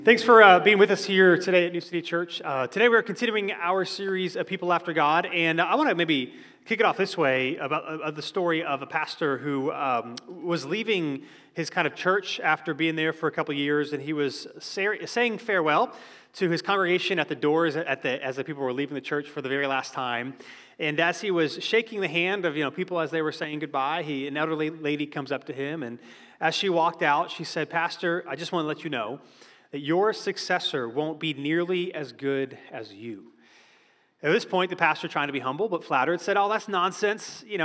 Thanks for being with us here today at New City Church. Today we're continuing our series of People After God, and I want to maybe kick it off this way about the story of a pastor who was leaving his kind of church after being there for a couple of years, and he was saying farewell to his congregation at the doors as the people were leaving the church for the very last time. And as he was shaking the hand of people as they were saying goodbye, an elderly lady comes up to him, and as she walked out, she said, "Pastor, I just want to let you know that your successor won't be nearly as good as you." At this point, the pastor, trying to be humble but flattered, said, "Oh, that's nonsense. The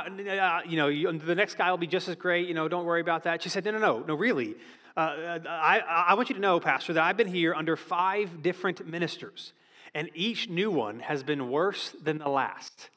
next guy will be just as great. Don't worry about that." She said, No, really. I want you to know, Pastor, that I've been here under 5 different ministers, and each new one has been worse than the last."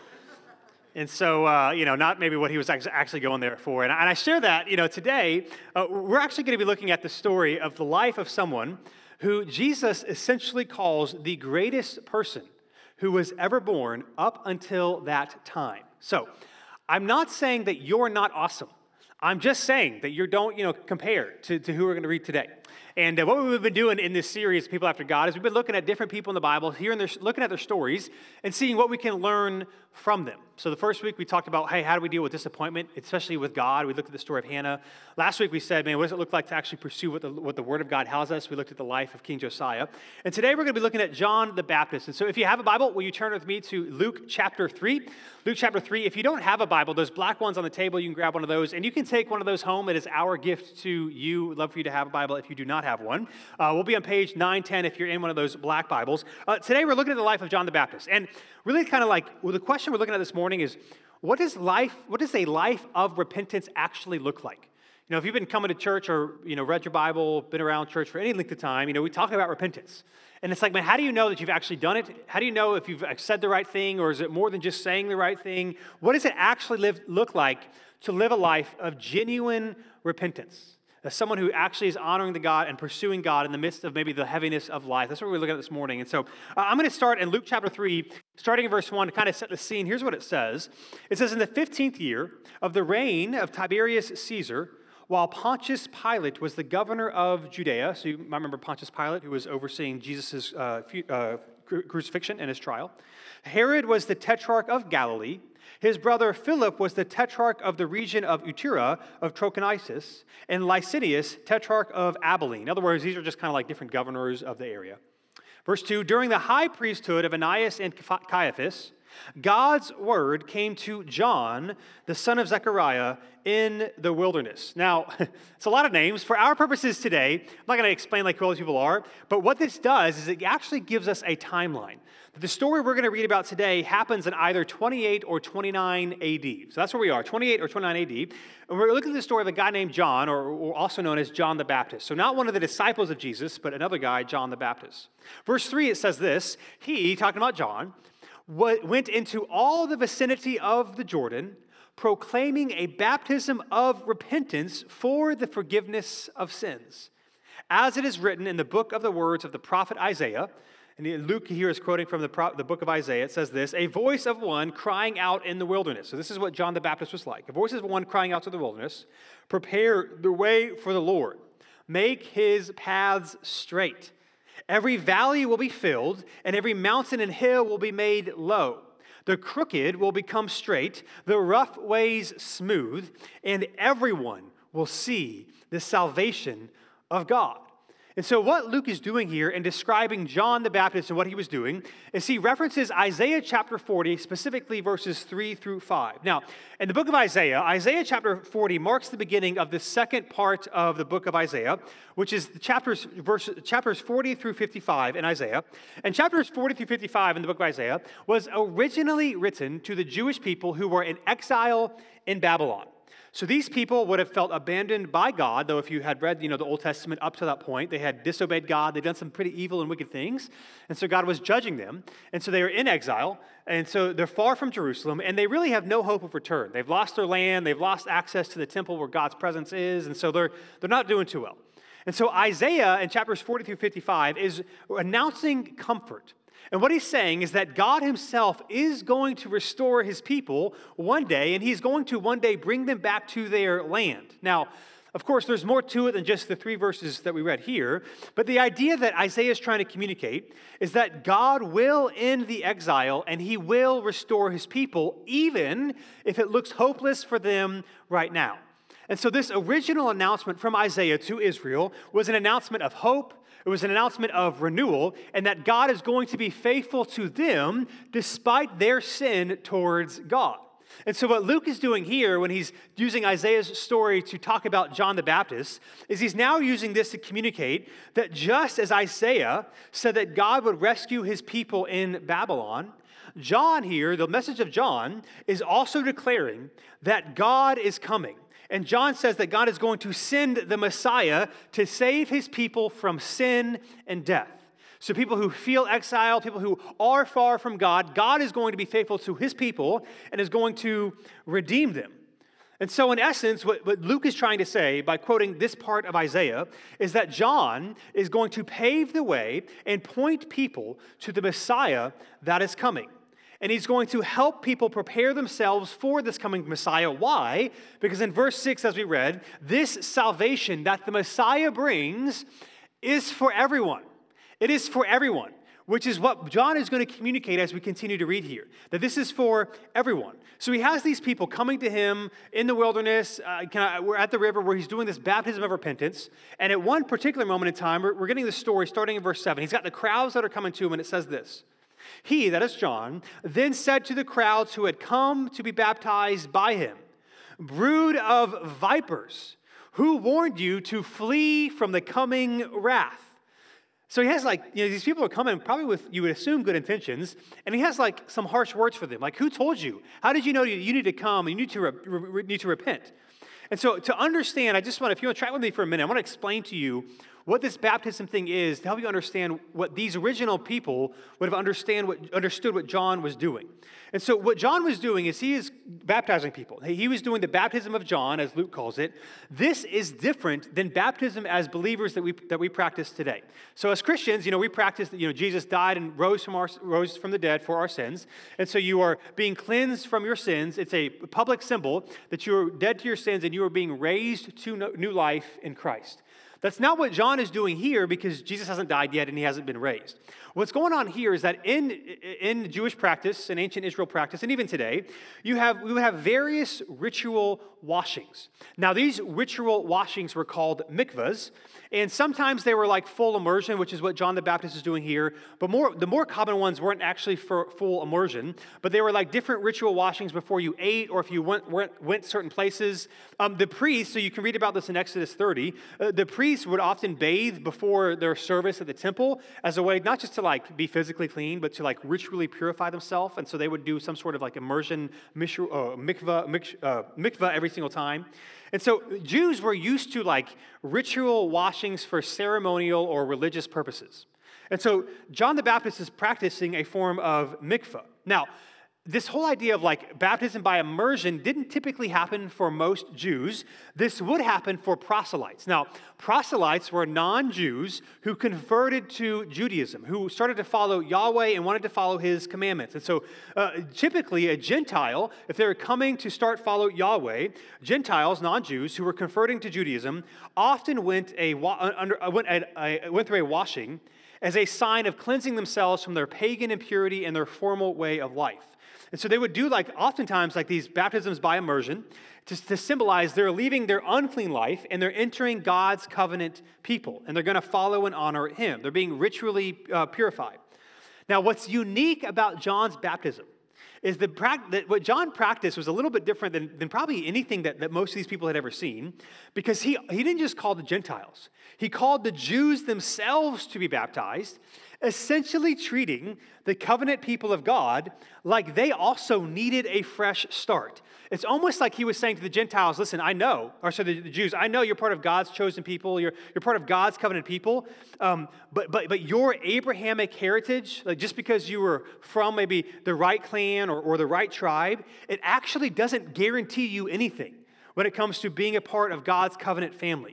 And so, not maybe what he was actually going there for. And I share that, today, we're actually going to be looking at the story of the life of someone who Jesus essentially calls the greatest person who was ever born up until that time. So, I'm not saying that you're not awesome. I'm just saying that you don't, compare to who we're going to read today. And what we've been doing in this series, People After God, is we've been looking at different people in the Bible, looking at their stories, and seeing what we can learn from them. So the first week we talked about, hey, how do we deal with disappointment, especially with God? We looked at the story of Hannah. Last week we said, man, what does it look like to actually pursue what the Word of God tells us? We looked at the life of King Josiah. And today we're going to be looking at John the Baptist. And so if you have a Bible, will you turn with me to Luke chapter 3? Luke chapter 3. If you don't have a Bible, those black ones on the table, you can grab one of those, and you can take one of those home. It is our gift to you. We'd love for you to have a Bible if you do not have one. We'll be on page 910 if you're in one of those black Bibles. Today we're looking at the life of John the Baptist. And really kind of the question we're looking at this morning is, what does a life of repentance actually look like? If you've been coming to church or, read your Bible, been around church for any length of time, we talk about repentance. And it's like, man, how do you know that you've actually done it? How do you know if you've said the right thing, or is it more than just saying the right thing? What does it actually look like to live a life of genuine repentance? As someone who actually is honoring the God and pursuing God in the midst of maybe the heaviness of life. That's what we're looking at this morning. And so I'm going to start in Luke chapter 3, starting in verse 1 to kind of set the scene. Here's what it says. It says, "In the 15th year of the reign of Tiberius Caesar, while Pontius Pilate was the governor of Judea," so you might remember Pontius Pilate, who was overseeing Jesus' crucifixion and his trial. "Herod was the tetrarch of Galilee. His brother Philip was the tetrarch of the region of Iturea of Trachonitis, and Licinius, tetrarch of Abilene." In other words, these are just kind of like different governors of the area. Verse 2, "During the high priesthood of Ananias and Caiaphas, God's word came to John, the son of Zechariah, in the wilderness." Now, it's a lot of names. For our purposes today, I'm not going to explain who all these people are, but what this does is it actually gives us a timeline. The story we're going to read about today happens in either 28 or 29 AD. So that's where we are, 28 or 29 AD. And we're looking at the story of a guy named John, or also known as John the Baptist. So not one of the disciples of Jesus, but another guy, John the Baptist. Verse 3, it says this, "He," talking about John, "went into all the vicinity of the Jordan, proclaiming a baptism of repentance for the forgiveness of sins. As it is written in the book of the words of the prophet Isaiah," and Luke here is quoting from the book of Isaiah, it says this, "A voice of one crying out in the wilderness." So this is what John the Baptist was like. "A voice of one crying out to the wilderness, prepare the way for the Lord. Make his paths straight. Every valley will be filled, and every mountain and hill will be made low. The crooked will become straight, the rough ways smooth, and everyone will see the salvation of God." And so what Luke is doing here in describing John the Baptist and what he was doing is he references Isaiah chapter 40, specifically verses 3 through 5. Now, in the book of Isaiah, Isaiah chapter 40 marks the beginning of the second part of the book of Isaiah, which is the chapters 40 through 55 in Isaiah. And chapters 40 through 55 in the book of Isaiah was originally written to the Jewish people who were in exile in Babylon. So these people would have felt abandoned by God, though if you had read, the Old Testament up to that point, they had disobeyed God, they'd done some pretty evil and wicked things, and so God was judging them, and so they were in exile, and so they're far from Jerusalem, and they really have no hope of return. They've lost their land, they've lost access to the temple where God's presence is, and so they're not doing too well. And so Isaiah in chapters 40 through 55 is announcing comfort. And what he's saying is that God himself is going to restore his people one day, and he's going to one day bring them back to their land. Now, Of course, there's more to it than just the 3 verses that we read here, but the idea that Isaiah is trying to communicate is that God will end the exile and he will restore his people, even if it looks hopeless for them right now. And so this original announcement from Isaiah to Israel was an announcement of hope, it was an announcement of renewal, and that God is going to be faithful to them despite their sin towards God. And so what Luke is doing here when he's using Isaiah's story to talk about John the Baptist is he's now using this to communicate that just as Isaiah said that God would rescue his people in Babylon, John here, the message of John, is also declaring that God is coming. And John says that God is going to send the Messiah to save his people from sin and death. So people who feel exiled, people who are far from God, God is going to be faithful to his people and is going to redeem them. And so in essence, what Luke is trying to say by quoting this part of Isaiah is that John is going to pave the way and point people to the Messiah that is coming. And he's going to help people prepare themselves for this coming Messiah. Why? Because in verse 6, as we read, this salvation that the Messiah brings is for everyone. It is for everyone, which is what John is going to communicate as we continue to read here, that this is for everyone. So he has these people coming to him in the wilderness. We're at the river where he's doing this baptism of repentance. And at one particular moment in time, we're getting the story starting in verse 7. He's got the crowds that are coming to him, and it says this. He, that is John, then said to the crowds who had come to be baptized by him, "Brood of vipers, who warned you to flee from the coming wrath?" So he has these people are coming probably with, you would assume, good intentions, and he has some harsh words for them. Like, who told you? How did you know you need to come and you need to repent? And so to understand, if you want to track with me for a minute, I want to explain to you what this baptism thing is to help you understand what these original people would have understood what John was doing. And so what John was doing is he is baptizing people. He was doing the baptism of John, as Luke calls it. This is different than baptism as believers that we practice today. So as Christians, we practice that Jesus died and rose from the dead for our sins. And so you are being cleansed from your sins. It's a public symbol that you are dead to your sins and you are being raised to new life in Christ. That's not what John is doing here because Jesus hasn't died yet and he hasn't been raised. What's going on here is that in Jewish practice, in ancient Israel practice, and even today, we would have various ritual washings. Now, these ritual washings were called mikvahs, and sometimes they were like full immersion, which is what John the Baptist is doing here, but the more common ones weren't actually for full immersion, but they were like different ritual washings before you ate or if you went certain places. The priests, so you can read about this in Exodus 30, the priests would often bathe before their service at the temple as a way not just to be physically clean, but to ritually purify themselves. And so they would do some sort of immersion mikvah every single time. And so Jews were used to ritual washings for ceremonial or religious purposes. And so John the Baptist is practicing a form of mikvah. Now, this whole idea of baptism by immersion didn't typically happen for most Jews. This would happen for proselytes. Now, proselytes were non-Jews who converted to Judaism, who started to follow Yahweh and wanted to follow his commandments. And so typically a Gentile, if they were coming to start follow Yahweh, Gentiles, non-Jews who were converting to Judaism, often went through a washing as a sign of cleansing themselves from their pagan impurity and their formal way of life. And so they would do oftentimes these baptisms by immersion to symbolize they're leaving their unclean life and they're entering God's covenant people and they're going to follow and honor him. They're being ritually purified. Now, what's unique about John's baptism is that what John practiced was a little bit different than probably anything that most of these people had ever seen, because he didn't just call the Gentiles. He called the Jews themselves to be baptized, essentially treating the covenant people of God like they also needed a fresh start. It's almost like he was saying to the Gentiles, listen, the Jews, I know you're part of God's chosen people, you're part of God's covenant people, but your Abrahamic heritage, just because you were from maybe the right clan or the right tribe, it actually doesn't guarantee you anything when it comes to being a part of God's covenant family.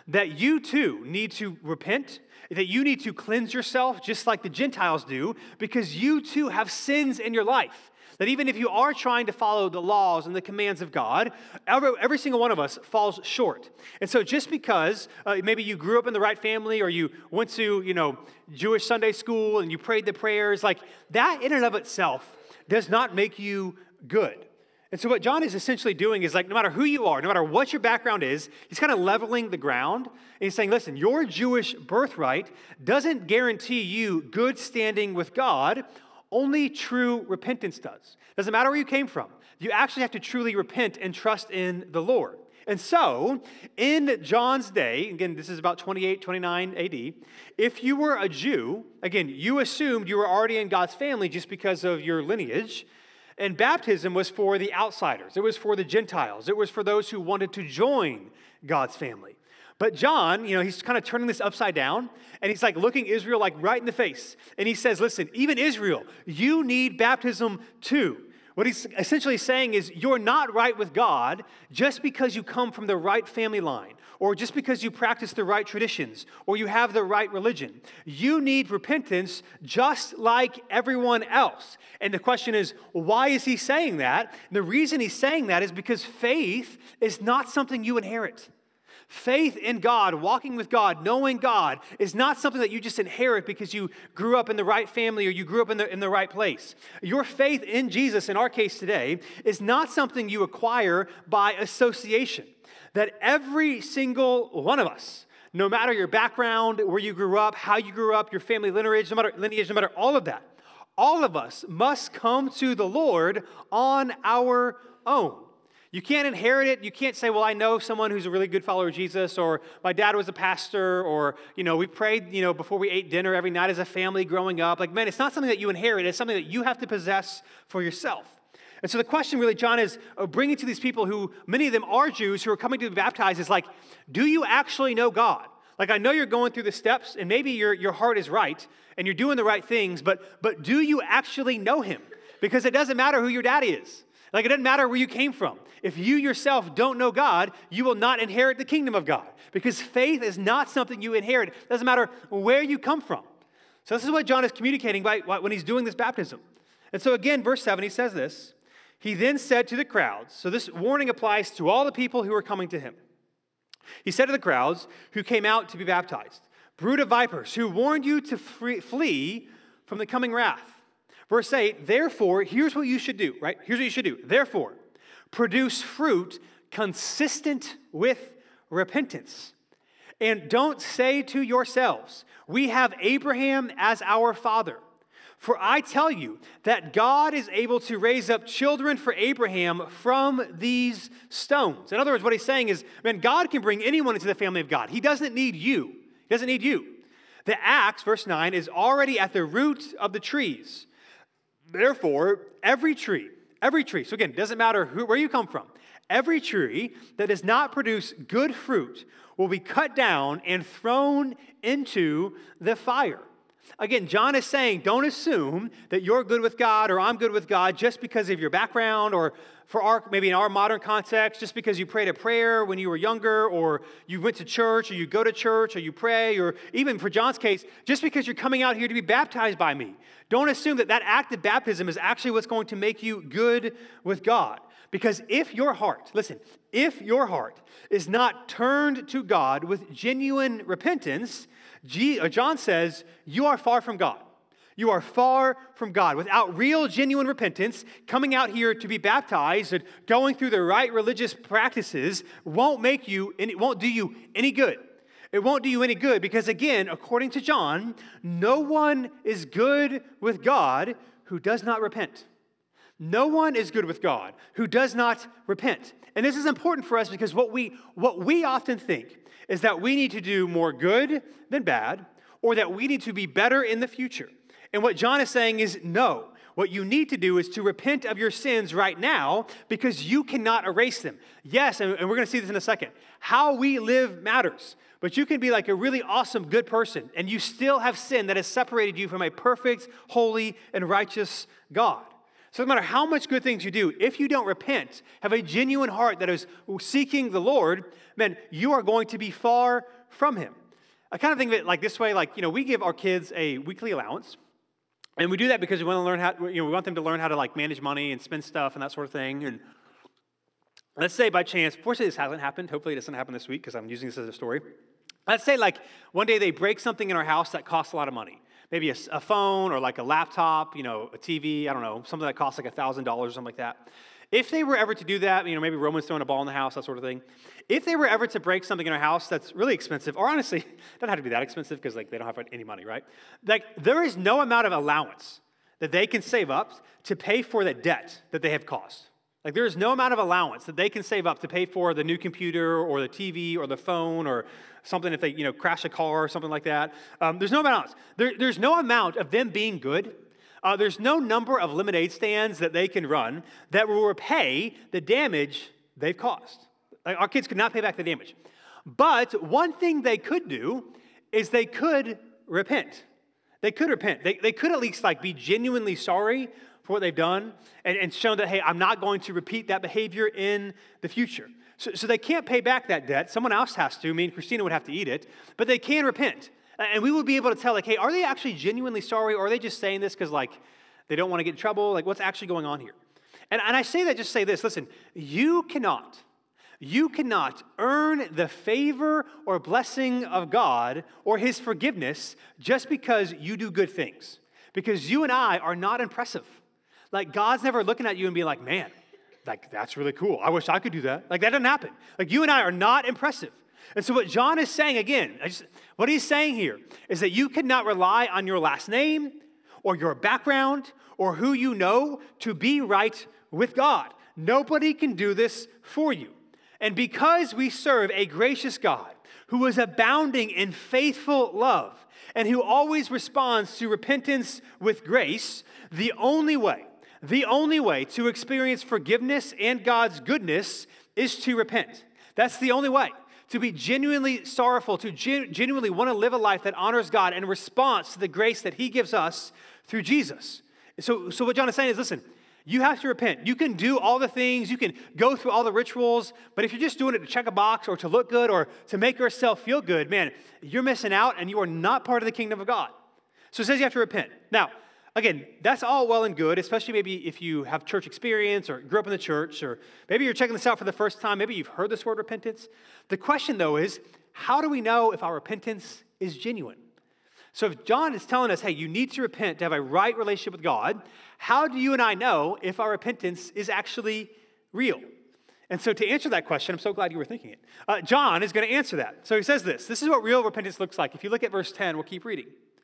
that you too need to repent, that you need to cleanse yourself just like the Gentiles do, because you too have sins in your life. That even if you are trying to follow the laws and the commands of God, every single one of us falls short. And so just because maybe you grew up in the right family or you went to, Jewish Sunday school and you prayed the prayers, like that in and of itself does not make you good. And so what John is essentially doing is like, no matter who you are, no matter what your background is, he's kind of leveling the ground. And he's saying, listen, your Jewish birthright doesn't guarantee you good standing with God. Only true repentance does. Doesn't matter where you came from. You actually have to truly repent and trust in the Lord. And so, in John's day, again, this is about 28, 29 AD, if you were a Jew, again, you assumed you were already in God's family just because of your lineage, and baptism was for the outsiders. It was for the Gentiles. It was for those who wanted to join God's family. But John, he's kind of turning this upside down, and he's like looking Israel like right in the face. And he says, listen, even Israel, you need baptism too. What he's essentially saying is you're not right with God just because you come from the right family line, or just because you practice the right traditions, or you have the right religion. You need repentance just like everyone else. And the question is, why is he saying that? And the reason he's saying that is because faith is not something you inherit. Faith in God, walking with God, knowing God is not something that you just inherit because you grew up in the right family or you grew up in the right place. Your faith in Jesus, in our case today, is not something you acquire by association. That every single one of us, no matter your background, where you grew up, how you grew up, your family lineage, no matter all of that, all of us must come to the Lord on our own. You can't inherit it. You can't say, well, I know someone who's a really good follower of Jesus, or my dad was a pastor, or, we prayed, before we ate dinner every night as a family growing up. Like, man, it's not something that you inherit. It's something that you have to possess for yourself. And so the question really, John, is bringing to these people who, many of them are Jews who are coming to be baptized, is like, do you actually know God? Like, I know you're going through the steps, and maybe your heart is right, and you're doing the right things, but do you actually know him? Because it doesn't matter who your daddy is. Like, it doesn't matter where you came from. If you yourself don't know God, you will not inherit the kingdom of God, because faith is not something you inherit. It doesn't matter where you come from. So this is what John is communicating when he's doing this baptism. And so again, verse 7, he says this. He then said to the crowds, so this warning applies to all the people who are coming to him. He said to the crowds who came out to be baptized, brood of vipers, who warned you to flee from the coming wrath. Verse 8, therefore, here's what you should do, right? Here's what you should do. Therefore, produce fruit consistent with repentance. And don't say to yourselves, we have Abraham as our father. For I tell you that God is able to raise up children for Abraham from these stones. In other words, what he's saying is, man, God can bring anyone into the family of God. He doesn't need you. He doesn't need you. The axe, verse 9, is already at the root of the trees. Therefore, every tree, so again, it doesn't matter where you come from, every tree that does not produce good fruit will be cut down and thrown into the fire. Again, John is saying, don't assume that you're good with God or I'm good with God just because of your background, or maybe in our modern context, just because you prayed a prayer when you were younger, or you went to church, or you go to church, or you pray, or even for John's case, just because you're coming out here to be baptized by me. Don't assume that act of baptism is actually what's going to make you good with God. Because if your heart is not turned to God with genuine repentance, John says, you are far from God. You are far from God. Without real, genuine repentance, coming out here to be baptized and going through the right religious practices won't do you any good. It won't do you any good because, again, according to John, no one is good with God who does not repent. No one is good with God who does not repent. And this is important for us because what we often think is that we need to do more good than bad, or that we need to be better in the future. And what John is saying is no. What you need to do is to repent of your sins right now because you cannot erase them. Yes, and we're going to see this in a second. How we live matters. But you can be like a really awesome, good person, and you still have sin that has separated you from a perfect, holy, and righteous God. So no matter how much good things you do, if you don't repent, have a genuine heart that is seeking the Lord, man, you are going to be far from him. I kind of think of it like this way, like, we give our kids a weekly allowance, and we do that because we want to learn we want them to learn how to like manage money and spend stuff and that sort of thing. And let's say by chance, fortunately this hasn't happened, hopefully it doesn't happen this week because I'm using this as a story. Let's say like one day they break something in our house that costs a lot of money. Maybe a phone or like a laptop, a TV, I don't know, something that costs like $1,000 or something like that. If they were ever to do that, maybe Roman's throwing a ball in the house, that sort of thing. If they were ever to break something in our house that's really expensive, or honestly, it doesn't have to be that expensive because like they don't have any money, right? Like there is no amount of allowance that they can save up to pay for the debt that they have caused. Like there is no amount of allowance that they can save up to pay for the new computer or the TV or the phone or something if they crash a car or something like that. There's no amount. There's no amount of them being good. There's no number of lemonade stands that they can run that will repay the damage they've caused. Like, our kids could not pay back the damage. But one thing they could do is they could repent. They could repent. They could at least like be genuinely sorry for what they've done and shown that, hey, I'm not going to repeat that behavior in the future. So they can't pay back that debt. Someone else has to. Me and Christina would have to eat it. But they can repent. And we would be able to tell, like, hey, are they actually genuinely sorry, or are they just saying this because, like, they don't want to get in trouble? Like, what's actually going on here? And I say that just say this. Listen, you cannot earn the favor or blessing of God or his forgiveness just because you do good things. Because you and I are not impressive. Like, God's never looking at you and being like, man, like, that's really cool. I wish I could do that. Like, that doesn't happen. Like, you and I are not impressive. And so what John is saying, again, what he's saying here is that you cannot rely on your last name or your background or who you know to be right with God. Nobody can do this for you. And because we serve a gracious God who is abounding in faithful love and who always responds to repentance with grace, the only way to experience forgiveness and God's goodness is to repent. That's the only way. To be genuinely sorrowful, to genuinely want to live a life that honors God in response to the grace that he gives us through Jesus. So what John is saying is, listen, you have to repent. You can do all the things, you can go through all the rituals, but if you're just doing it to check a box or to look good or to make yourself feel good, man, you're missing out and you are not part of the kingdom of God. So it says you have to repent. Now, again, that's all well and good, especially maybe if you have church experience or grew up in the church, or maybe you're checking this out for the first time. Maybe you've heard this word repentance. The question, though, is how do we know if our repentance is genuine? So if John is telling us, hey, you need to repent to have a right relationship with God, how do you and I know if our repentance is actually real? And so to answer that question, I'm so glad you were thinking it. John is going to answer that. So he says this. This is what real repentance looks like. If you look at verse 10, we'll keep reading.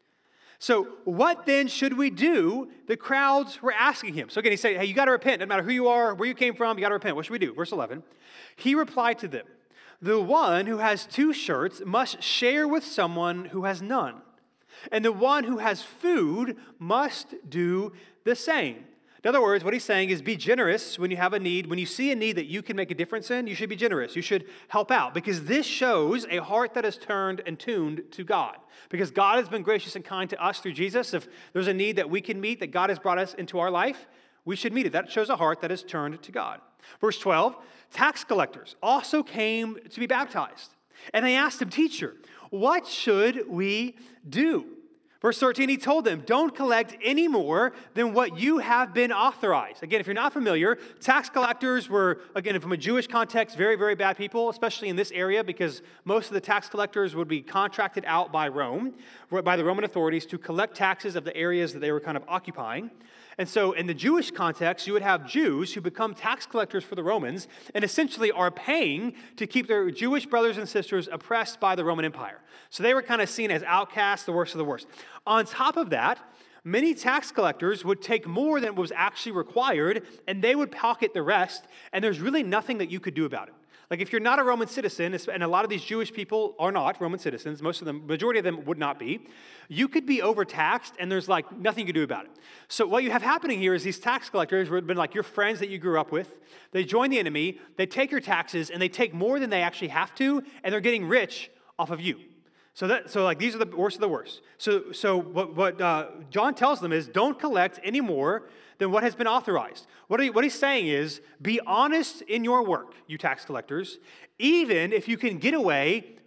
So what then should we do? The crowds were asking him. So again, he said, hey, you got to repent. No matter who you are, where you came from, you got to repent. What should we do? Verse 11. He replied to them, the one who has 2 shirts must share with someone who has none. And the one who has food must do the same. In other words, what he's saying is be generous when you have a need. When you see a need that you can make a difference in, you should be generous. You should help out because this shows a heart that is turned and tuned to God. Because God has been gracious and kind to us through Jesus. If there's a need that we can meet, that God has brought us into our life, we should meet it. That shows a heart that is turned to God. Verse 12, tax collectors also came to be baptized. And they asked him, teacher, what should we do? Verse 13, he told them, don't collect any more than what you have been authorized. Again, if you're not familiar, tax collectors were, again, from a Jewish context, very, very bad people, especially in this area, because most of the tax collectors would be contracted out by Rome, by the Roman authorities, to collect taxes of the areas that they were kind of occupying. And so in the Jewish context, you would have Jews who become tax collectors for the Romans and essentially are paying to keep their Jewish brothers and sisters oppressed by the Roman Empire. So they were kind of seen as outcasts, the worst of the worst. On top of that, many tax collectors would take more than was actually required, and they would pocket the rest, and there's really nothing that you could do about it. Like if you're not a Roman citizen, and a lot of these Jewish people are not Roman citizens, most of them, majority of them would not be, you could be overtaxed and there's like nothing you can do about it. So what you have happening here is these tax collectors would have been like your friends that you grew up with. They join the enemy, they take your taxes and they take more than they actually have to, and they're getting rich off of you. So these are the worst of the worst. So what John tells them is don't collect any more than what has been authorized. What he's saying is be honest in your work, you tax collectors, even if you can get away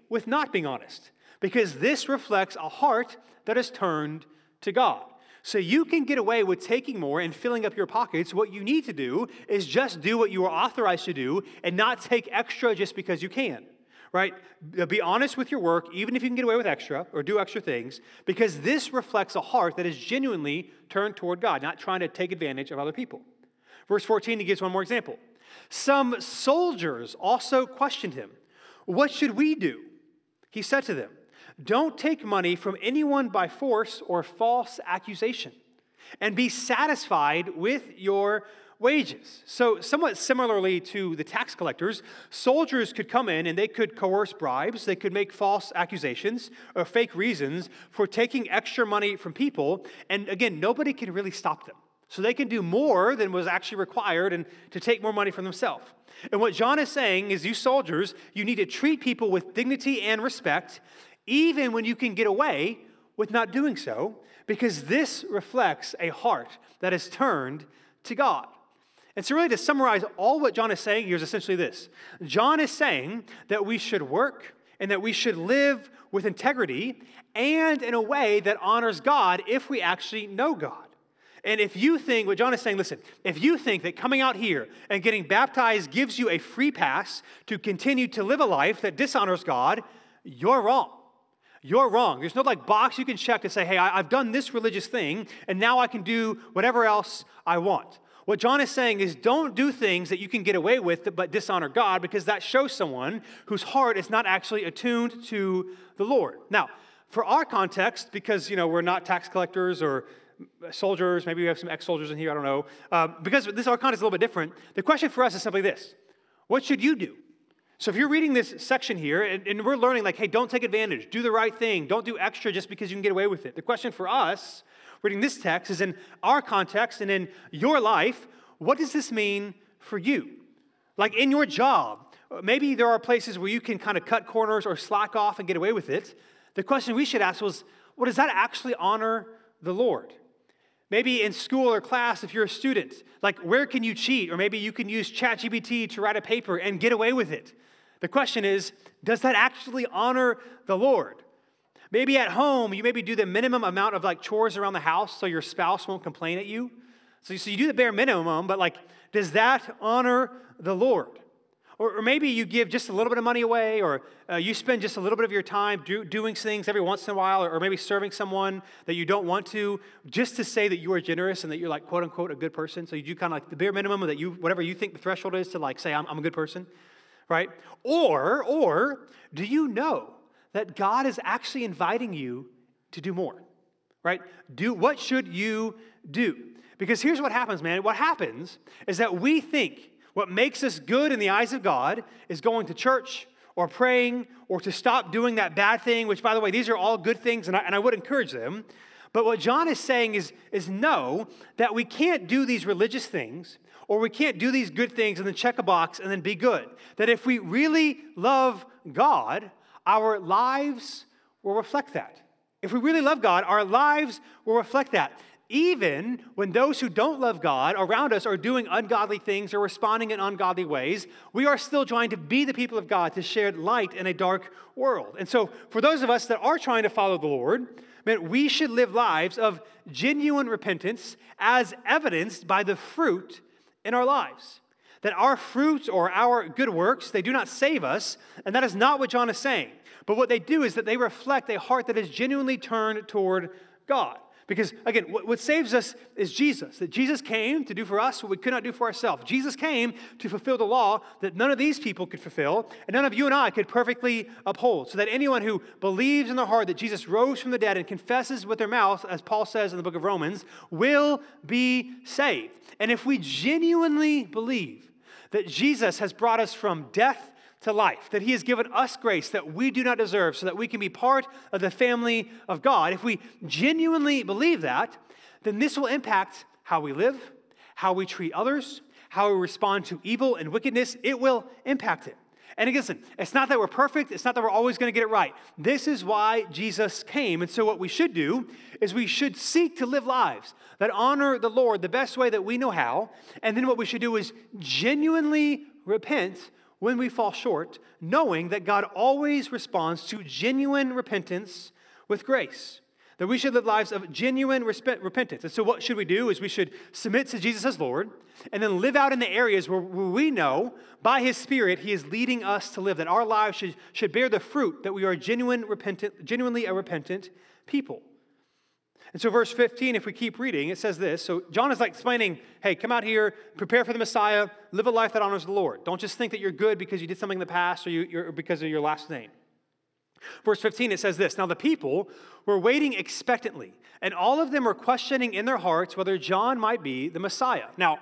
with not being honest, because this reflects a heart that is turned to God. So you can get away with taking more and filling up your pockets. What you need to do is just do what you are authorized to do and not take extra just because you can, right? Be honest with your work, even if you can get away with extra or do extra things, because this reflects a heart that is genuinely turned toward God, not trying to take advantage of other people. Verse 14, he gives one more example. Some soldiers also questioned him. What should we do? He said to them, don't take money from anyone by force or false accusation, and be satisfied with your wages. So somewhat similarly to the tax collectors, soldiers could come in and they could coerce bribes, they could make false accusations or fake reasons for taking extra money from people, and again, nobody can really stop them. So they can do more than was actually required and to take more money from themselves. And what John is saying is, you soldiers, you need to treat people with dignity and respect, even when you can get away with not doing so, because this reflects a heart that is turned to God. And so really to summarize all what John is saying here is essentially this. John is saying that we should work and that we should live with integrity and in a way that honors God if we actually know God. And if you think, what John is saying, listen, if you think that coming out here and getting baptized gives you a free pass to continue to live a life that dishonors God, you're wrong. You're wrong. There's no box you can check to say, hey, I've done this religious thing, and now I can do whatever else I want. What John is saying is, don't do things that you can get away with but dishonor God, because that shows someone whose heart is not actually attuned to the Lord. Now, for our context, because we're not tax collectors or soldiers, maybe we have some ex-soldiers in here, I don't know, because our context is a little bit different, the question for us is simply this: what should you do? So if you're reading this section here, and we're learning hey, don't take advantage, do the right thing, don't do extra just because you can get away with it. The question for us, reading this text, is in our context and in your life, what does this mean for you? In your job, maybe there are places where you can kind of cut corners or slack off and get away with it. The question we should ask was, well, does that actually honor the Lord? Maybe in school or class, if you're a student, where can you cheat? Or maybe you can use ChatGPT to write a paper and get away with it. The question is, does that actually honor the Lord? Maybe at home, you maybe do the minimum amount of chores around the house so your spouse won't complain at you. So you do the bare minimum, but does that honor the Lord? Or maybe you give just a little bit of money away, or you spend just a little bit of your time doing things every once in a while, or maybe serving someone that you don't want to, just to say that you are generous and that you're quote unquote a good person. So you do kind of the bare minimum that whatever you think the threshold is to say I'm a good person, right? Or do you know that God is actually inviting you to do more, right? What should you do? Because here's what happens, man. What happens is that we think what makes us good in the eyes of God is going to church or praying or to stop doing that bad thing, which, by the way, these are all good things, and I would encourage them. But what John is saying is no, that we can't do these religious things or we can't do these good things and then check a box and then be good. That if we really love God, our lives will reflect that. If we really love God, our lives will reflect that. Even when those who don't love God around us are doing ungodly things or responding in ungodly ways, we are still trying to be the people of God to share light in a dark world. And so for those of us that are trying to follow the Lord, man, we should live lives of genuine repentance as evidenced by the fruit in our lives. That our fruits or our good works, they do not save us, and that is not what John is saying. But what they do is that they reflect a heart that is genuinely turned toward God. Because, again, what saves us is Jesus. That Jesus came to do for us what we could not do for ourselves. Jesus came to fulfill the law that none of these people could fulfill, and none of you and I could perfectly uphold. So that anyone who believes in their heart that Jesus rose from the dead and confesses with their mouth, as Paul says in the book of Romans, will be saved. And if we genuinely believe that Jesus has brought us from death to life, that he has given us grace that we do not deserve so that we can be part of the family of God, if we genuinely believe that, then this will impact how we live, how we treat others, how we respond to evil and wickedness. It will impact it. And again, listen, it's not that we're perfect. It's not that we're always going to get it right. This is why Jesus came. And so what we should do is we should seek to live lives that honor the Lord the best way that we know how. And then what we should do is genuinely repent when we fall short, knowing that God always responds to genuine repentance with grace. That we should live lives of genuine repentance. And so what should we do is we should submit to Jesus as Lord and then live out in the areas where we know by His Spirit He is leading us to live, that our lives should bear the fruit that we are genuinely a repentant people. And so verse 15, if we keep reading, it says this. So John is like explaining, hey, come out here, prepare for the Messiah, live a life that honors the Lord. Don't just think that you're good because you did something in the past or because of your last name. Verse 15, it says this, now the people were waiting expectantly, and all of them were questioning in their hearts whether John might be the Messiah. Now,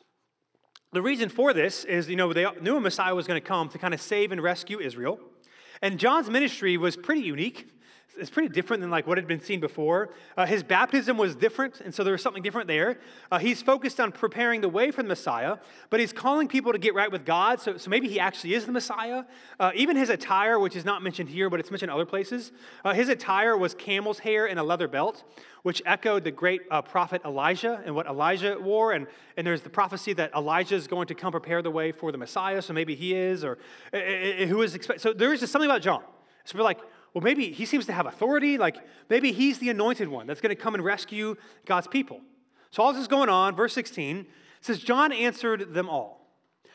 the reason for this is, they knew a Messiah was going to come to kind of save and rescue Israel, and John's ministry was pretty unique. It's pretty different than like what had been seen before. His baptism was different, and so there was something different there. He's focused on preparing the way for the Messiah, but he's calling people to get right with God, so maybe he actually is the Messiah. Even his attire, which is not mentioned here, but it's mentioned other places, his attire was camel's hair and a leather belt, which echoed the great prophet Elijah and what Elijah wore, and there's the prophecy that Elijah is going to come prepare the way for the Messiah, so maybe he is, or who is expected. So there is just something about John. So we're like, well, maybe he seems to have authority, like maybe he's the anointed one that's going to come and rescue God's people. So all this is going on. Verse 16 says, John answered them all,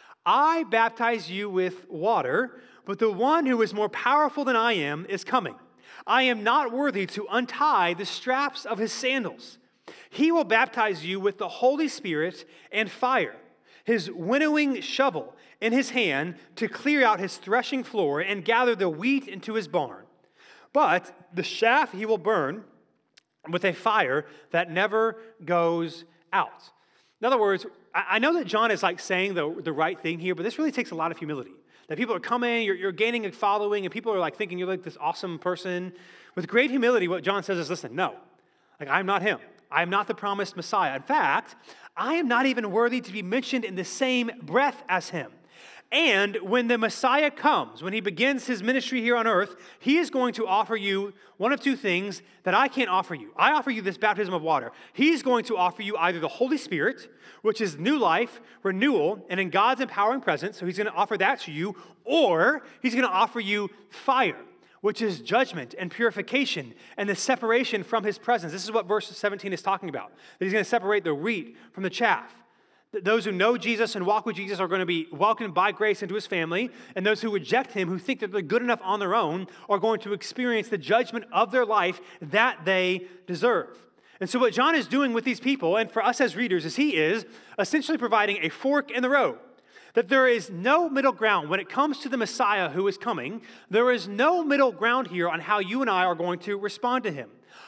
I baptize you with water, but the one who is more powerful than I am is coming. I am not worthy to untie the straps of his sandals. He will baptize you with the Holy Spirit and fire. His winnowing shovel in his hand to clear out his threshing floor and gather the wheat into his barn. But the chaff he will burn with a fire that never goes out. In other words, I know that John is like saying the right thing here, but this really takes a lot of humility. That people are coming, you're gaining a following, and people are like thinking you're like this awesome person. With great humility, what John says is, listen, no, like I'm not him. I am not the promised Messiah. In fact, I am not even worthy to be mentioned in the same breath as him. And when the Messiah comes, when he begins his ministry here on earth, he is going to offer you one of two things that I can't offer you. I offer you this baptism of water. He's going to offer you either the Holy Spirit, which is new life, renewal, and in God's empowering presence, so he's going to offer that to you, or he's going to offer you fire, which is judgment and purification and the separation from his presence. This is what verse 17 is talking about, that he's going to separate the wheat from the chaff. Those who know Jesus and walk with Jesus are going to be welcomed by grace into his family, and those who reject him, who think that they're good enough on their own, are going to experience the judgment of their life that they deserve. And so what John is doing with these people, and for us as readers, is he is essentially providing a fork in the road. That there is no middle ground when it comes to the Messiah who is coming. There is no middle ground here on how you and I are going to respond to him.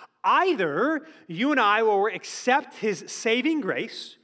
Either you and I will accept his saving grace,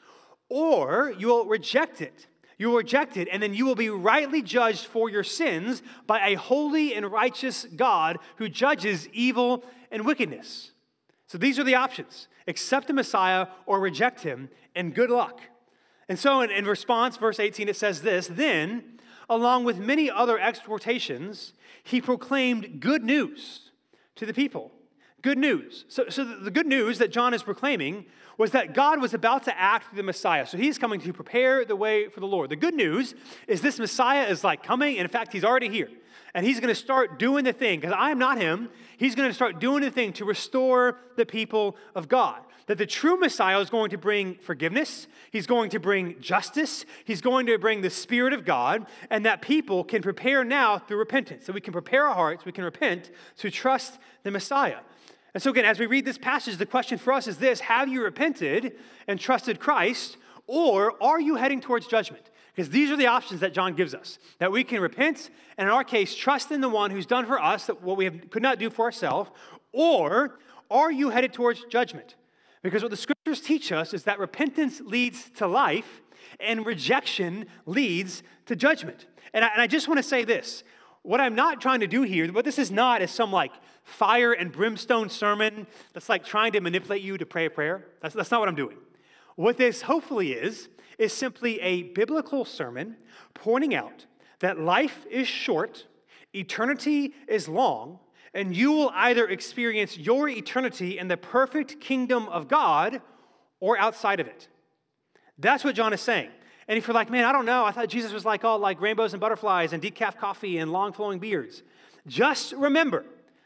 or you will reject it. You will reject it, and then you will be rightly judged for your sins by a holy and righteous God who judges evil and wickedness. So these are the options. Accept the Messiah or reject him, and good luck. And so in response, verse 18, it says this, then, along with many other exhortations, he proclaimed good news to the people. Good news. So the good news that John is proclaiming was that God was about to act through the Messiah. So he's coming to prepare the way for the Lord. The good news is this Messiah is like coming, and in fact, he's already here. And he's going to start doing the thing, because I am not him. He's going to start doing the thing to restore the people of God. That the true Messiah is going to bring forgiveness. He's going to bring justice. He's going to bring the Spirit of God, and that people can prepare now through repentance. So we can prepare our hearts, we can repent to trust the Messiah. And so again, as we read this passage, the question for us is this: have you repented and trusted Christ, or are you heading towards judgment? Because these are the options that John gives us, that we can repent, and in our case, trust in the one who's done for us what we could not do for ourselves, or are you headed towards judgment? Because what the scriptures teach us is that repentance leads to life, and rejection leads to judgment. And I just want to say this. What I'm not trying to do here, what this is not is some like fire and brimstone sermon that's like trying to manipulate you to pray a prayer. That's not what I'm doing. What this hopefully is simply a biblical sermon pointing out that life is short, eternity is long, and you will either experience your eternity in the perfect kingdom of God or outside of it. That's what John is saying. And if you're like, man, I don't know, I thought Jesus was like all like rainbows and butterflies and decaf coffee and long flowing beards. Just remember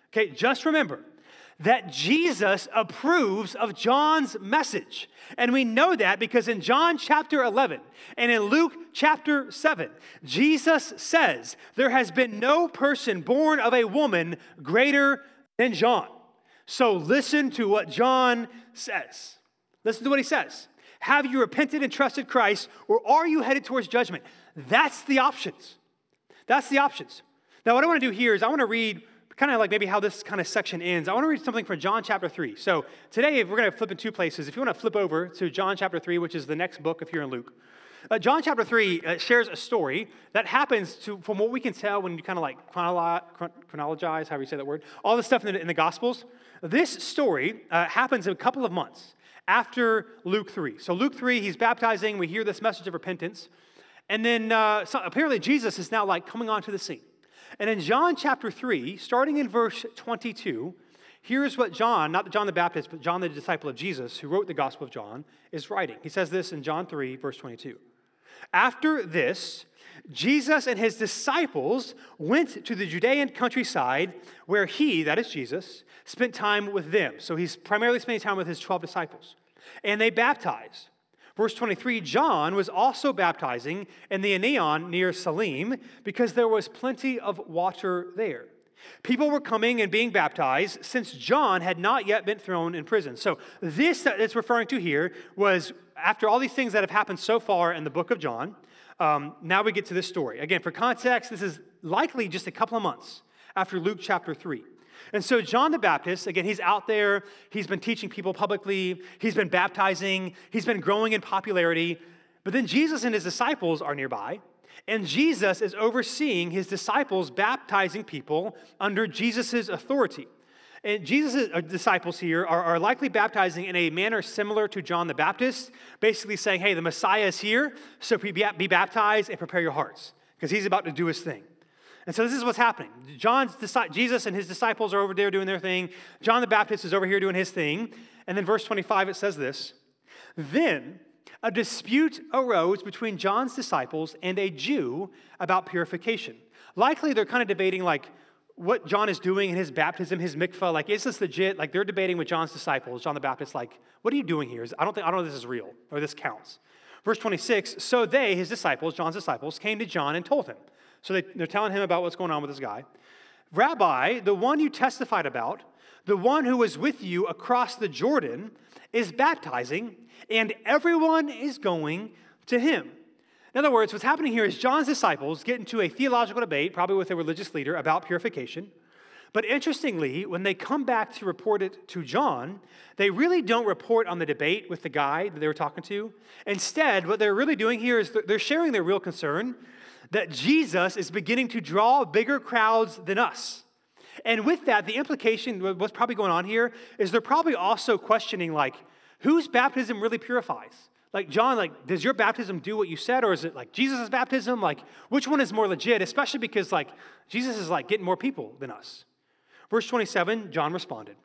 that Jesus approves of John's message. And we know that because in John chapter 11 and in Luke chapter 7, Jesus says, there has been no person born of a woman greater than John. So listen to what John says. Listen to what he says. Have you repented and trusted Christ, or are you headed towards judgment? That's the options. That's the options. Now, what I want to do here is I want to read kind of like maybe how this kind of section ends. I want to read something from John chapter 3. So today we're going to flip in two places. If you want to flip over to John chapter 3, which is the next book if you're in Luke. John chapter 3 shares a story that happens from what we can tell when you kind of like chronologize, however you say that word, all the stuff in the Gospels. This story happens a couple of months after Luke 3. So Luke 3, he's baptizing. We hear this message of repentance. And then apparently Jesus is now like coming onto the scene. And in John chapter 3, starting in verse 22, here's what John, not John the Baptist, but John the disciple of Jesus, who wrote the Gospel of John, is writing. He says this in John 3, verse 22. After this, Jesus and his disciples went to the Judean countryside where he, that is Jesus, spent time with them. So he's primarily spending time with his 12 disciples. And they baptized. Verse 23, John was also baptizing in the Aenon near Salim because there was plenty of water there. People were coming and being baptized since John had not yet been thrown in prison. So this that it's referring to here was after all these things that have happened so far in the book of John, now we get to this story. Again, for context, this is likely just a couple of months after Luke chapter 3. And so John the Baptist, again, he's out there. He's been teaching people publicly. He's been baptizing. He's been growing in popularity. But then Jesus and his disciples are nearby. And Jesus is overseeing his disciples baptizing people under Jesus' authority. And Jesus' disciples here are likely baptizing in a manner similar to John the Baptist, basically saying, hey, the Messiah is here, so be baptized and prepare your hearts, because he's about to do his thing. And so this is what's happening. Jesus and his disciples are over there doing their thing. John the Baptist is over here doing his thing. And then verse 25, it says this. Then a dispute arose between John's disciples and a Jew about purification. Likely they're kind of debating like what John is doing in his baptism, his mikvah. Like, is this legit? Like they're debating with John's disciples, John the Baptist, like, what are you doing here? I don't know if this is real or this counts. Verse 26, so they, his disciples, John's disciples, came to John and told him. So they're telling him about what's going on with this guy. Rabbi, the one you testified about, the one who was with you across the Jordan, is baptizing, and everyone is going to him. In other words, what's happening here is John's disciples get into a theological debate, probably with a religious leader, about purification. But interestingly, when they come back to report it to John, they really don't report on the debate with the guy that they were talking to. Instead, what they're really doing here is they're sharing their real concern that Jesus is beginning to draw bigger crowds than us. And with that, the implication, what's probably going on here, is they're probably also questioning, like, whose baptism really purifies? Like, John, like, does your baptism do what you said, or is it like Jesus' baptism? Like, which one is more legit? Especially because, like, Jesus is, like, getting more people than us. Verse 27, John responded,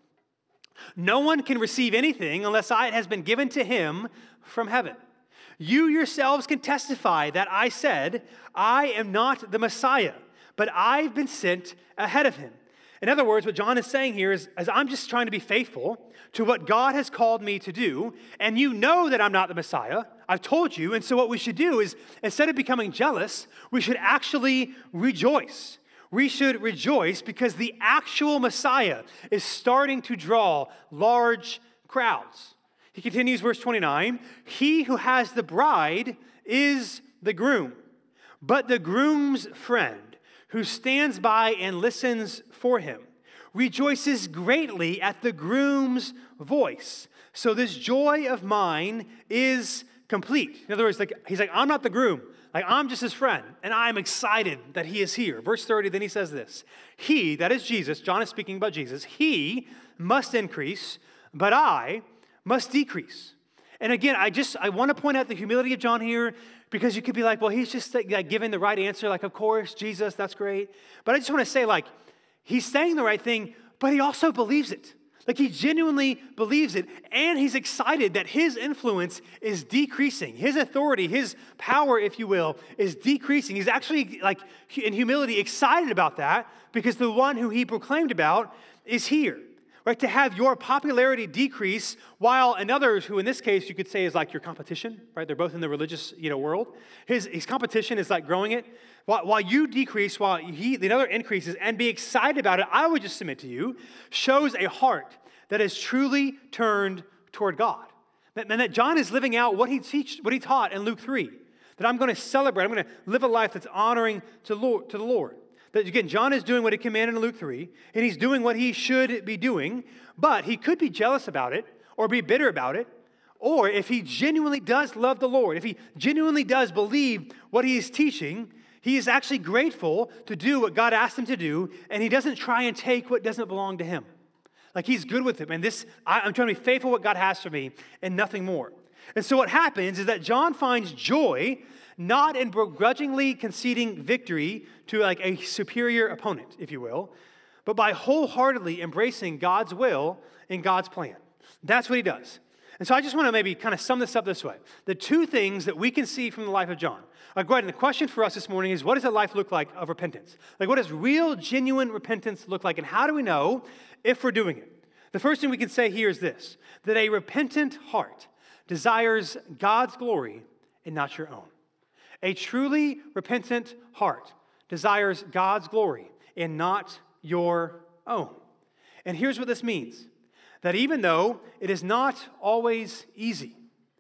no one can receive anything unless it has been given to him from heaven. You yourselves can testify that I said, I am not the Messiah, but I've been sent ahead of him. In other words, what John is saying here is I'm just trying to be faithful to what God has called me to do, and you know that I'm not the Messiah. I've told you, and so what we should do is, instead of becoming jealous, we should actually rejoice. We should rejoice because the actual Messiah is starting to draw large crowds. He continues, verse 29, he who has the bride is the groom, but the groom's friend who stands by and listens for him rejoices greatly at the groom's voice. So this joy of mine is complete. In other words, he's like, I'm not the groom. Like, I'm just his friend, and I'm excited that he is here. Verse 30, then he says this, he, that is Jesus, John is speaking about Jesus, he must increase, but I must decrease. And again, I want to point out the humility of John here, because you could be like, well, he's just like giving the right answer. Like, of course, Jesus, that's great. But I just want to say, like, he's saying the right thing, but he also believes it. Like he genuinely believes it, and he's excited that his influence is decreasing. His authority, his power, if you will, is decreasing. He's actually, like, in humility, excited about that because the one who he proclaimed about is here. Right? To have your popularity decrease while another, who in this case you could say is like your competition, right? They're both in the religious, world. His competition is like growing it. While you decrease, while the other increases, and be excited about it, I would just submit to you, shows a heart that is truly turned toward God. And that John is living out what he taught in Luke 3. That I'm going to celebrate, I'm going to live a life that's honoring to the Lord. That again, John is doing what he commanded in Luke 3, and he's doing what he should be doing, but he could be jealous about it, or be bitter about it, or if he genuinely does love the Lord, if he genuinely does believe what he is teaching, he is actually grateful to do what God asked him to do, and he doesn't try and take what doesn't belong to him. Like he's good with it, and I'm trying to be faithful to what God has for me, and nothing more. And so what happens is that John finds joy not in begrudgingly conceding victory to like a superior opponent, if you will, but by wholeheartedly embracing God's will and God's plan. That's what he does. And so I just want to maybe kind of sum this up this way. The two things that we can see from the life of John. Go ahead, and the question for us this morning is, what does a life look like of repentance? Like, what does real, genuine repentance look like, and how do we know if we're doing it? The first thing we can say here is this, that a repentant heart desires God's glory and not your own. A truly repentant heart desires God's glory and not your own. And here's what this means, that even though it is not always easy,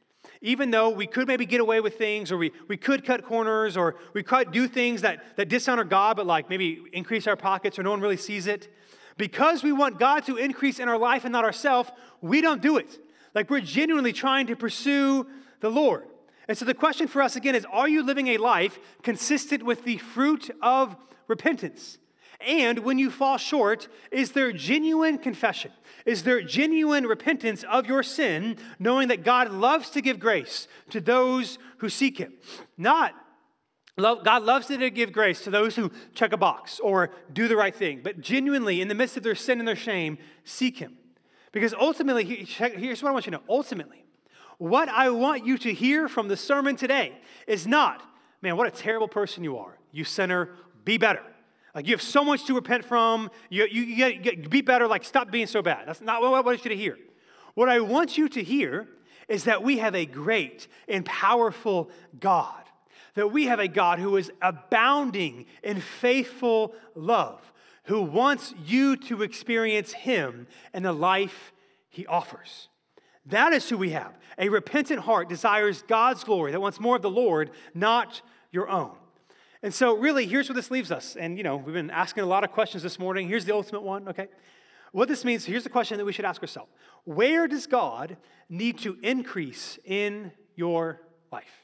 even though we could maybe get away with things, or we could cut corners, or we could do things that dishonor God, but like maybe increase our pockets or no one really sees it, because we want God to increase in our life and not ourselves, we don't do it. Like we're genuinely trying to pursue the Lord. And so the question for us again is, are you living a life consistent with the fruit of repentance? And when you fall short, is there genuine confession? Is there genuine repentance of your sin, knowing that God loves to give grace to those who seek him? God loves to give grace to those who check a box or do the right thing, but genuinely, in the midst of their sin and their shame, seek him. Because ultimately, here's what I want you to know. Ultimately, what I want you to hear from the sermon today is not, man, what a terrible person you are. You sinner, be better. Like you have so much to repent from. You get be better, like stop being so bad. That's not what I want you to hear. What I want you to hear is that we have a great and powerful God. That we have a God who is abounding in faithful love, who wants you to experience him and the life he offers. That is who we have. A repentant heart desires God's glory, that wants more of the Lord, not your own. And so really, here's where this leaves us. And, we've been asking a lot of questions this morning. Here's the ultimate one, okay? What this means, here's the question that we should ask ourselves. Where does God need to increase in your life?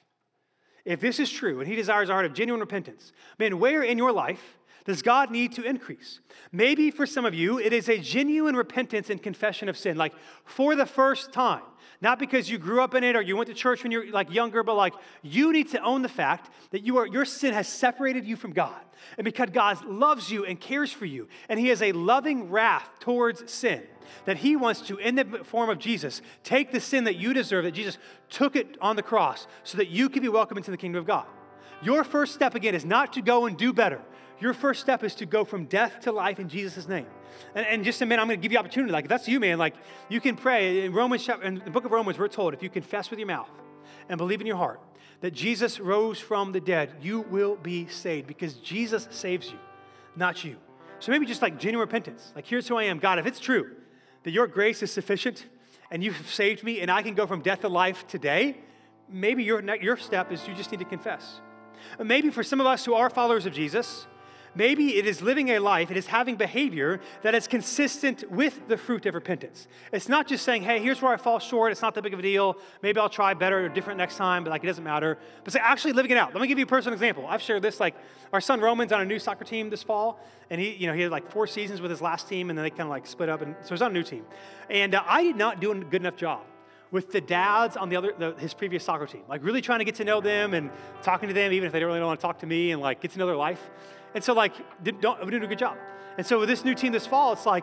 If this is true, and he desires a heart of genuine repentance, man, where in your life does God need to increase? Maybe for some of you, it is a genuine repentance and confession of sin, like for the first time. Not because you grew up in it or you went to church when you're like younger, but like you need to own the fact that your sin has separated you from God. And because God loves you and cares for you, and he has a loving wrath towards sin, that he wants to, in the form of Jesus, take the sin that you deserve, that Jesus took it on the cross so that you can be welcomed into the kingdom of God. Your first step, again, is not to go and do better. Your first step is to go from death to life in Jesus' name. And just a minute, I'm going to give you opportunity. Like, if that's you, man, like, you can pray. In the book of Romans, we're told, if you confess with your mouth and believe in your heart that Jesus rose from the dead, you will be saved because Jesus saves you, not you. So maybe just like genuine repentance. Like, here's who I am. God, if it's true that your grace is sufficient and you've saved me and I can go from death to life today, maybe your step is you just need to confess. Maybe for some of us who are followers of Jesus, maybe it is living a life, it is having behavior that is consistent with the fruit of repentance. It's not just saying, hey, here's where I fall short. It's not that big of a deal. Maybe I'll try better or different next time, but like it doesn't matter. But it's actually living it out. Let me give you a personal example. I've shared this, like our son Roman's on a new soccer team this fall, and he had like 4 seasons with his last team, and then they kind of like split up, and so he's on a new team. And I did not do a good enough job with the dads on his previous soccer team, like really trying to get to know them and talking to them, even if they don't really want to talk to me, and like get to know their life. And so like, we didn't do a good job. And so with this new team this fall, it's like,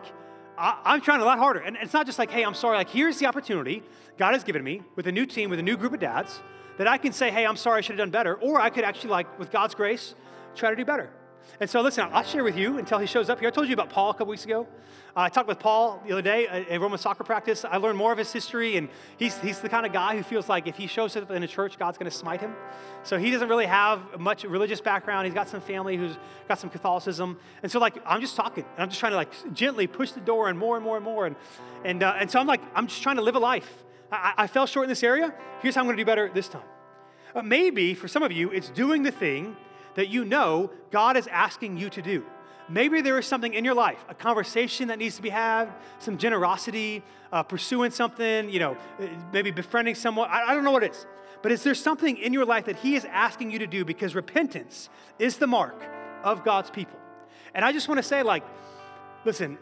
I'm trying a lot harder. And it's not just like, hey, I'm sorry. Like, here's the opportunity God has given me with a new team, with a new group of dads, that I can say, hey, I'm sorry, I should have done better. Or I could actually, like, with God's grace, try to do better. And so listen, I'll share with you until he shows up here. I told you about Paul a couple weeks ago. I talked with Paul the other day at Roman soccer practice. I learned more of his history, and he's the kind of guy who feels like if he shows up in a church, God's going to smite him. So he doesn't really have much religious background. He's got some family who's got some Catholicism. And so, like, I'm just talking, and I'm just trying to, like, gently push the door in more and more and more. And so I'm like, I'm just trying to live a life. I fell short in this area. Here's how I'm going to do better this time. Maybe for some of you, it's doing the thing that you know God is asking you to do. Maybe there is something in your life, a conversation that needs to be had, some generosity, pursuing something, maybe befriending someone. I don't know what it is. But is there something in your life that he is asking you to do? Because repentance is the mark of God's people. And I just want to say, like, listen,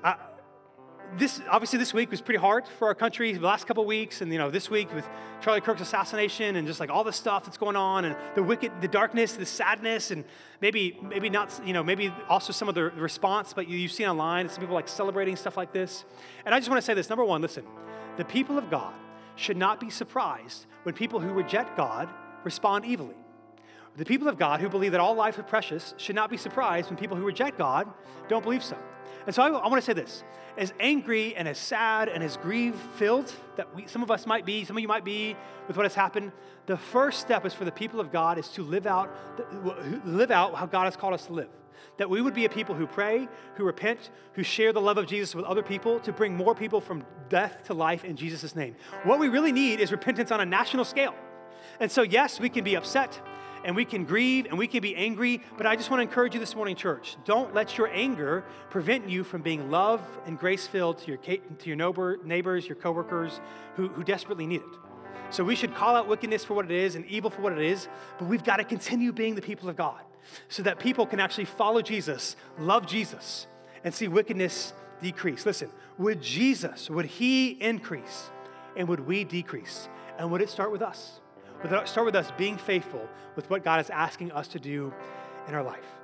this week was pretty hard for our country, the last couple of weeks, and this week with Charlie Kirk's assassination and just like all the stuff that's going on and the darkness, the sadness, and maybe not, maybe also some of the response, but you've seen online, some people like celebrating stuff like this. And I just want to say this, number one, listen, the people of God should not be surprised when people who reject God respond evilly. The people of God who believe that all life is precious should not be surprised when people who reject God don't believe so. And so I want to say this, as angry and as sad and as grief-filled that some of us might be, some of you might be with what has happened, the first step is for the people of God is to live out how God has called us to live. That we would be a people who pray, who repent, who share the love of Jesus with other people to bring more people from death to life in Jesus' name. What we really need is repentance on a national scale. And so yes, we can be upset, and we can grieve, and we can be angry, but I just want to encourage you this morning, church. Don't let your anger prevent you from being love and grace-filled to your neighbors, your coworkers who desperately need it. So we should call out wickedness for what it is and evil for what it is, but we've got to continue being the people of God so that people can actually follow Jesus, love Jesus, and see wickedness decrease. Listen, would he increase, and would we decrease? And would it start with us? Would it start with us being faithful with what God is asking us to do in our life?